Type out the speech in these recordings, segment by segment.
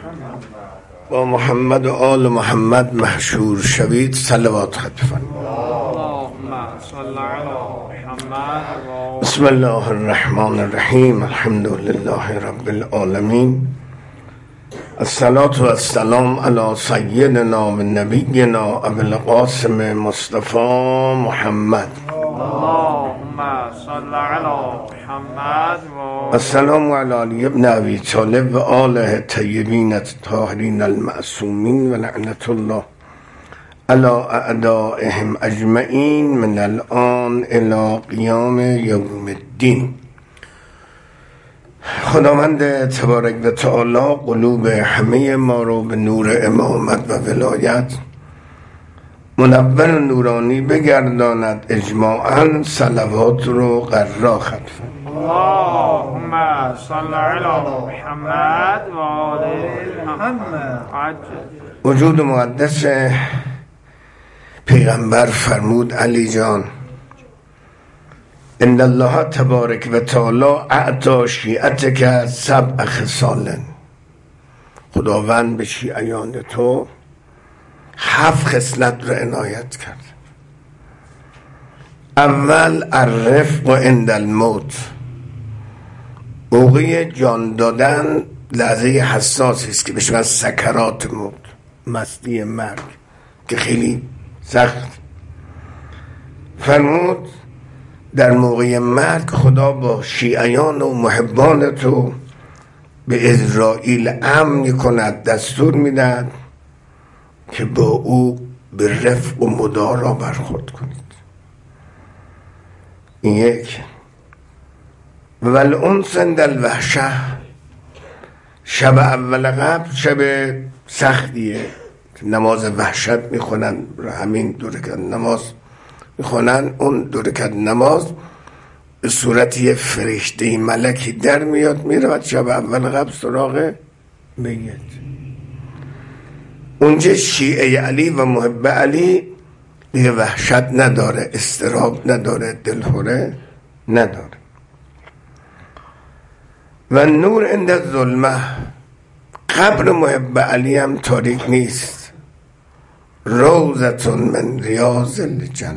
با محمد و آل محمد محشور شوید. صلوات خط بفرمایید. بسم الله الرحمن الرحیم. الحمد لله رب العالمین. الصلاة و السلام علی سیدنا و نبینا ابو القاسم مصطفی محمد. اللهم صل علی محمد. السلام علی علی ابن ابی طالب و آله الطیبین الطاهرین المعصومین و لعنت الله علی اعدائهم اجمعین من الان الی قیام یوم الدین. خداوند تبارک و تعالی قلوب همه ما رو به نور امامت و ولایت منور و نورانی بگرداند. اجماعاً صلوات رو قرار خط اللهم صل علی محمد و آل محمد. وجود مقدس پیغمبر فرمود علی جان ان الله تبارک و تعالی اعطا شیعتک سبع خصال. خداوند به شیعیان تو 7 خصلت رو عنایت کرد. اول الرفق و عند الموت. موقع جان دادن لحظه حساسی است که بشه سکرات موت، مستی مرگ که خیلی سخت. فرمود در موقع مرگ خدا با شیعیان و محبان تو به اسرائیل امر کند، دستور میدهد که با او به رفق و مدارا برخورد کنید. این یک. والانس عند الوحشه. شب اول قبل شب سختیه، نماز وحشت میخونن، همین 2 رکعت نماز میخونن. اون 2 رکعت نماز به صورت یه فرشته ملکی در میاد میرود شب اول قبل سراغ میت. اونجا شیعه علی و محب علی دیگه وحشت نداره، استراب نداره، دلهوره نداره. و نور عند الظلمه. قبر محب علی هم تاریک نیست، روضة من ریاض الجنه.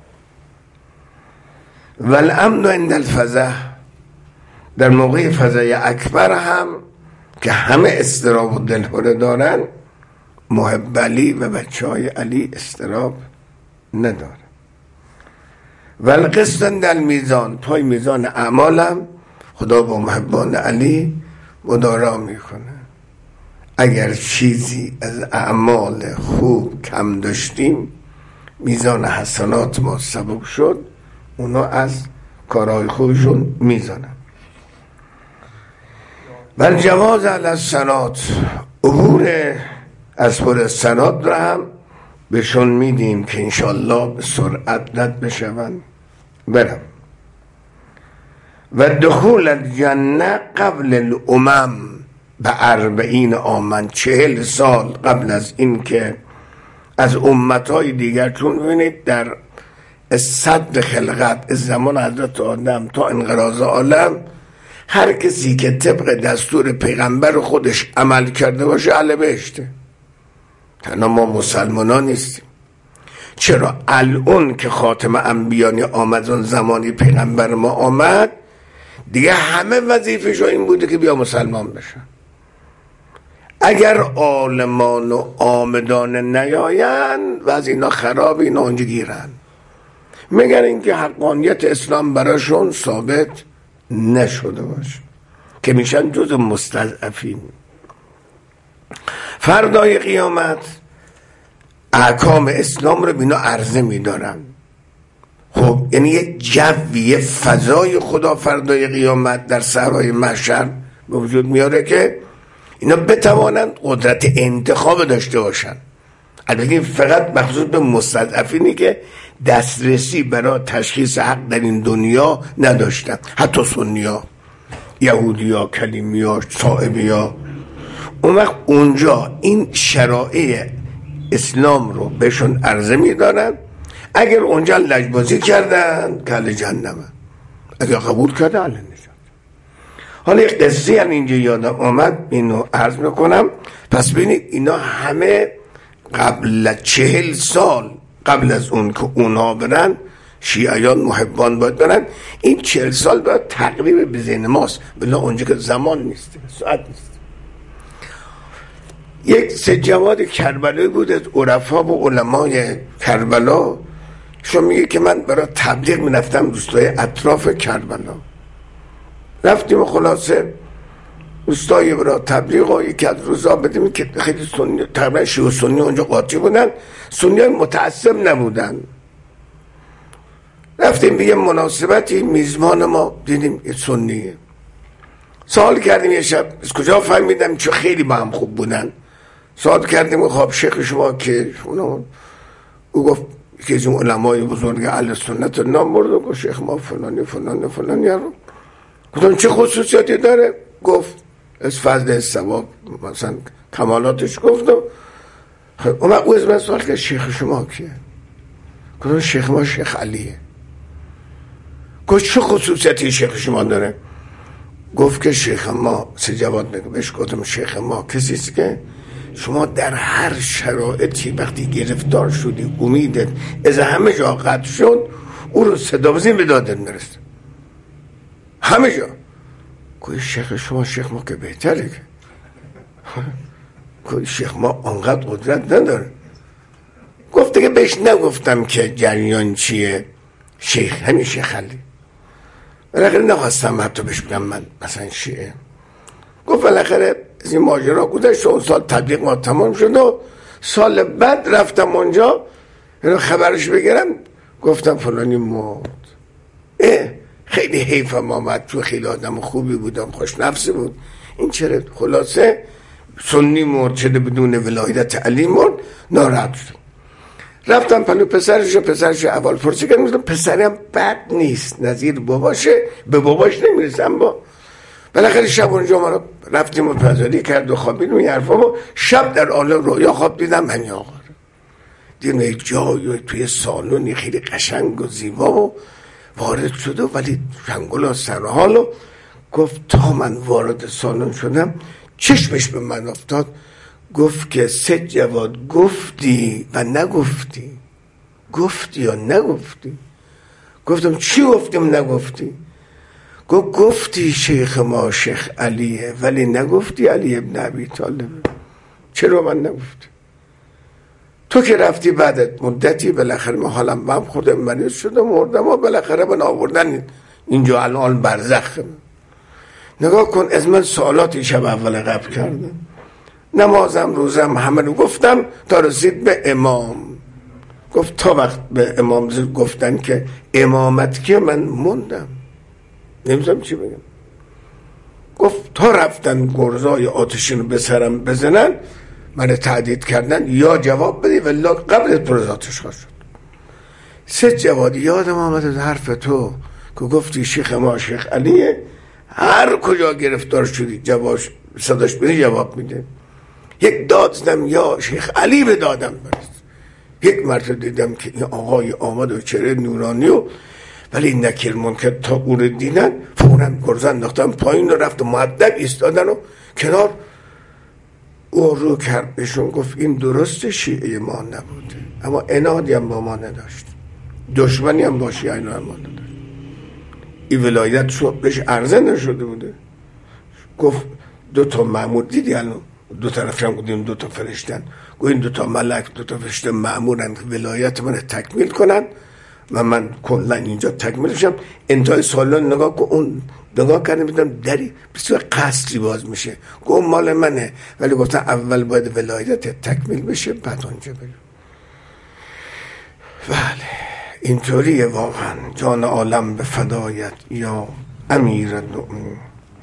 و الامن عند الفزع. در موقع فزع اکبر هم که همه استراب و دلهوره دارن، محب علی و بچه های علی استراب نداره. و القسط عند المیزان. پای میزان اعمالم خدا با محبان علی مدارا میکنه. اگر چیزی از اعمال خوب کم داشتیم، میزان حسنات ما سبب شد، اونا از کارهای خوبشون میزانن. بل جواز علی الصراط. عبور از پر صراط را هم بهشون میدیم که انشالله به سرعت رد بشون برم. و دخول الجنه قبل الامم ب40 عاما. 40 سال قبل از این که از امتهای دیگر، چون ببینید در صدر خلقت از زمان حضرت آدم تا انقراض عالم، هر کسی که طبق دستور پیغمبر خودش عمل کرده باشه اهل بهشته. تنها ما مسلمانان نیستیم. چرا الان که خاتم انبیانی آمد، اون زمانی پیغمبر ما آمد، دیگه همه وظیفه‌شون این بوده که بیا مسلمان بشن. اگر عالمان و عامدان نیاین و از اینا خراب، اینا اونجا گیرن، مگر اینکه حقانیت اسلام براشون ثابت نشده باشه که میشن جز مستضعفین. فردای قیامت احکام اسلام رو بینا عرضه میدارن. خب یعنی یه جوی، یه فضای خدا فردای قیامت در صحرای محشر به وجود میاره که اینا بتوانند قدرت انتخاب داشته باشن. البته فقط مخصوص به مستضعفینی که دسترسی برای تشخیص حق در این دنیا نداشتن، حتی سنیا، یهودیا، کلیمیا، صائبیا. اون وقت اونجا این شرایع اسلام رو بهشون عرضه میدارن. اگر اونجا لجبازی کردن که اهل جهنمن، اگر قبول کرده اهل نجات. حالا یک قصه هم اینجا یادم آمد، اینو عرض میکنم. پس ببینید اینا همه قبل 40 سال قبل از اون که اونا برن، شیعیان محبان باید برن، این 40 سال باید تقریب به ذهن ماست، بلا اونجا که زمان نیست، ساعت نیست. یک سید جواد کربلایی بود از عرفا و علمای کربلا. شما میگه که من برای تبلیغ میرفتم دوستای اطراف کربلا، رفتیم خلاصه دوستای برای تبلیغ و یکی از روزا بدیم که خیلی سنی، تقریبا شیعه و سنی اونجا قاطی بودن، سنی های متعصب نبودن. رفتیم به یه مناسبتی، میزبان ما دیدیم سنیه، سوال کردیم یه شب از کجا فهمیدم، چون خیلی با هم خوب بودن. سوال کردیم خب شیخ شما که او گفت که از اون علمای بزرگ اهل سنت نام برد و گفت شیخ ما فلانی فلانی فلانی رو. گفتم چه خصوصیاتی داره؟ گفت از فضل ثواب مثلا کمالاتش. گفتم خب او از من سوال کرد شیخ شما کیه؟ گفتم شیخ ما شیخ علیه. گفت چه خصوصیتی شیخ شما داره؟ گفت که شیخ ما سه جواد میگه. بهش گفتم شیخ ما کسی است که شما در هر شرایطی وقتی گرفتار شدی امیدت از همه جا قطع شد، او رو صدا بزنی به دادت میرسه همه جا. گفت شیخ شما شیخ ما که بهتره که. گفت شیخ ما آنقدر قدرت نداره. گفت که بهش نگفتم که جریان چیه شیخ، همین شیخ علی. بالاخره نخواستم حتی بهش بگم من مثلا شیعه. گفت بالاخره از این ماجرا گذشت، اون سال تبلیغ ما تمام شد و سال بعد رفتم اونجا اینو خبرش بگیرم، گفتم فلانی مرد. خیلی حیفم آمد، تو خیلی آدم خوبی بودم، خوش نفسی بود. این چرا خلاصه سنی مرد شده بدون ولایت علی مرد، ناراحت شد. رفتم پلو پسرش اول پرسی کردم، گفتم پسرم بد نیست، نظیر باباشه، به باباش نمیرسم. با بالاخره شب اونجا ما رفتیم و پزاری کرد و خوابیدیم این حرفا. و شب در عالم رویا خواب دیدم من آقا دیدم یک جای توی سالونی خیلی قشنگ و زیبا و وارد شده، ولی شنگل و سرحال. و گفت تا من وارد سالن شدم چشمش به من افتاد، گفت که سید جواد گفتی و نگفتی، گفتی یا نگفتی؟ گفتم چی گفتیم نگفتی؟ گفتی شیخ ما شیخ علیه ولی نگفتی علی ابن ابی طالب. چرا من نگفتی؟ تو که رفتی بعد مدتی بالاخره ما حالم بهم خودم مریض شدم مردم و بالاخره من آوردن اینجا الان برزخ. نگاه کن از من سوالاتی شب اول قبل کردم، نمازم روزم همه رو گفتم تا رسید به امام. گفت تا وقت به امام گفتن که امامت که من موندم نمیدونم چی بگم. گفت تا رفتن گرزای آتشین رو به سرم بزنن من تهدید کردن یا جواب بدی ولی قبل پرز آتش خواهد شد. سید جواد یادم آمد از حرف تو که گفتی شیخ ما شیخ علیه، هر کجا گرفتار شدی جواش صداش بینی جواب میده. یک داد زدم یا شیخ علی به دادم برست. یک مرتبه دیدم که این آقای آمد و چهره نورانی و ولی نکیر منکر تا او رو دیدن فوراً گرزه انداختن پایین و رفت و مؤدب ایستادن و کنار او رو کرد بهشون گفت این درست شیعه ما نبوده اما عنادی هم با ما نداشت، دشمنی هم با شیعه ما نداشت، این ولایت شد بهش عرضه نشده بوده. گفت دو تا مأمور دیدی الان دو طرف هم بودیم دو تا فرشتن، گفت این دو تا ملک دو تا فرشته مأمورن ولایت من تکمیل کنن و من کلا اینجا تکمیل شم. انتهای سالن نگاه کن، اون نگاه کردم دیدم دری بسیار قصری باز میشه، گفت مال منه ولی گفتن اول باید ولایت تکمیل بشه بعد اونجا بریم. بله اینطوریه واقعا. جان عالم به فدایت یا امیر المؤمنین.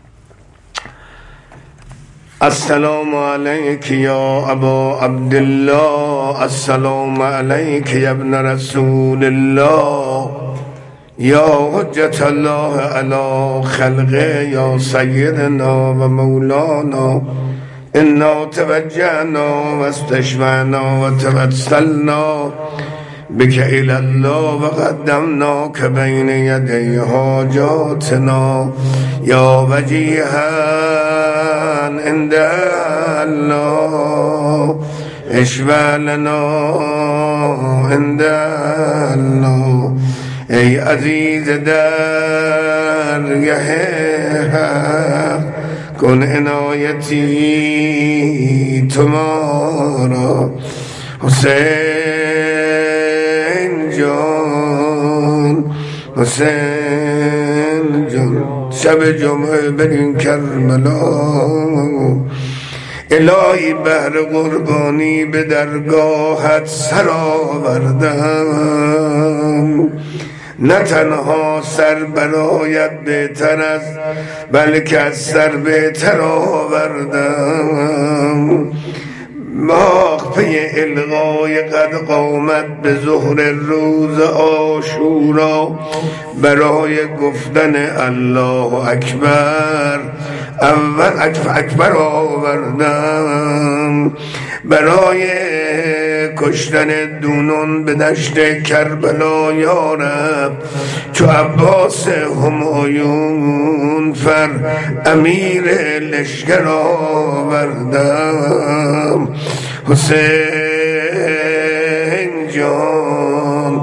السلام علیک یا ابا عبدالله، السلام علیک یا ابن رسول الله، یا حجت الله علی خلقه، یا سیدنا و مولانا. انا توجهنا و استشفعنا و توسلنا بك إلى الله وقدمناك بين يدي حاجاتنا يا وجيها عند الله اشفع لنا عند الله ای عزیز درگه حق کن عنایتی تمارا حسین جان حسین جان شب جمعه برین کربلا الهی بهر قربانی به درگاهت سر آوردم نه تنها سر برایت بهتر است بلکه از سر بهتر آوردم ماخ پی الغای قد قامت به ظهر روز عاشورا برای گفتن الله اکبر اول اکبر آوردم برای کشتن دونان به دشت کربلا یا رب چو عباس همایون فر امیر لشکر آوردم حسین جان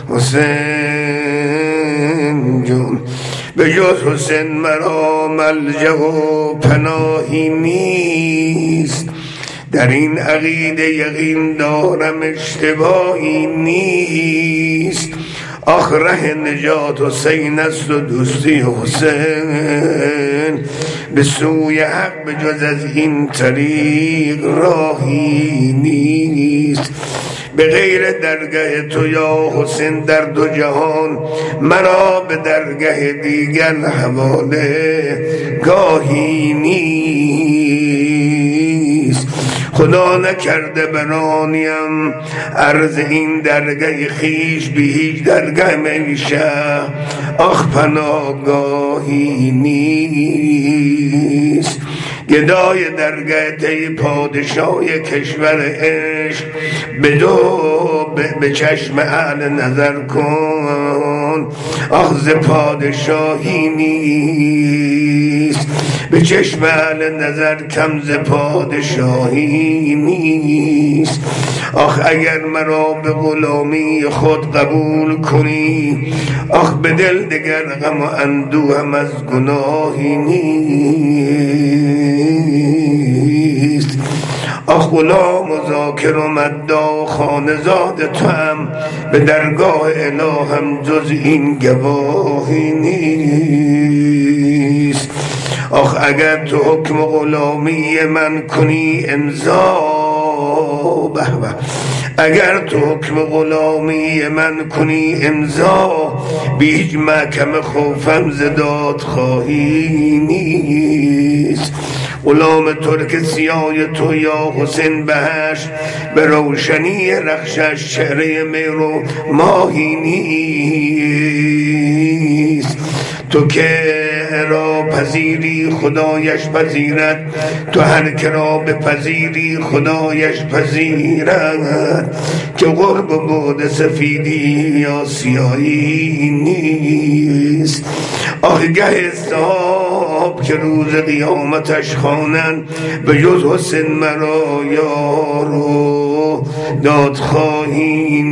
حسین جان به جز حسین مرا ملجأ و پناهی نیست در این عقیده یقین دارم اشتباهی نیست آخ ره نجات حسین است و دوستی حسین به سوی حق به جز از این طریق راهی نیست به غیر درگاه تو یا حسین در دو جهان مرا به درگاه دیگر حواله گاهی نیست خدا نکرده برانیم عرض این درگاه خیش به هیچ درگاه میشه آخ پناهگاهی نیست گدای درگاه تی پادشاه کشور عشق به چشم اهل نظر کن آخ ز پادشاهی نیست به چشم اهل نظر کم ز پادشاهی نیست آخ اگر مرا به غلامی خود قبول کنی آخ به دل دگر غم و اندوهم از گناهی نیست آخ غلام و ذاکر و مداح و خانزاد تو هم به درگاه الهم جز این گواهی نیست آخ اگر تو حکم غلامی من کنی امضا اگر تو حکم غلامی من کنی امضا بیج محکم خوفم ز دادخواهی نیست غلام ترک سیاه تو یا حسین بهشت به روشنی رخشش چهره مهر و ماهی نیست تو که را پذیری خدایش پذیرد تو هر که را بپذیری خدایش پذیرد که قرب و بعد سفیدی یا سیاهی نیست آخ گه صاحب که روز قیامتش خوانند به جز حسین مرا یارو دادخواهی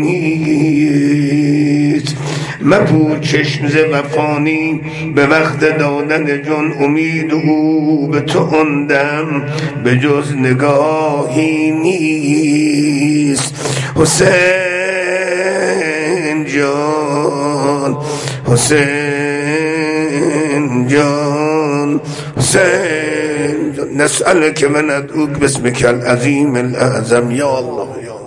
نیست مپوش چشم ز وفانی به وقت دادن جان امید او به تو اندم به جز نگاهی نیست حسین جان حسین جان حسین جان نسألك من ادعوك باسمك العظیم الاعظم یا الله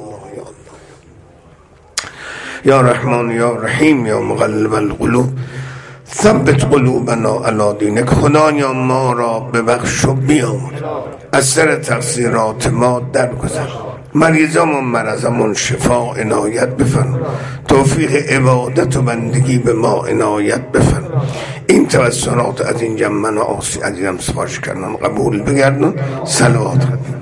یا رحمان یا رحیم یا مقلب القلوب ثبت قلوبنا علی دینک خدایا ما را ببخش و بیامرز از سر تقصیرات ما درگذر مریضامون مرضمون شفا عنایت بفرما توفیق عبادت و بندگی به ما عنایت بفرما این توسلات از این جمع من و آسی عزیزم سفارش کردن قبول بگردن صلوات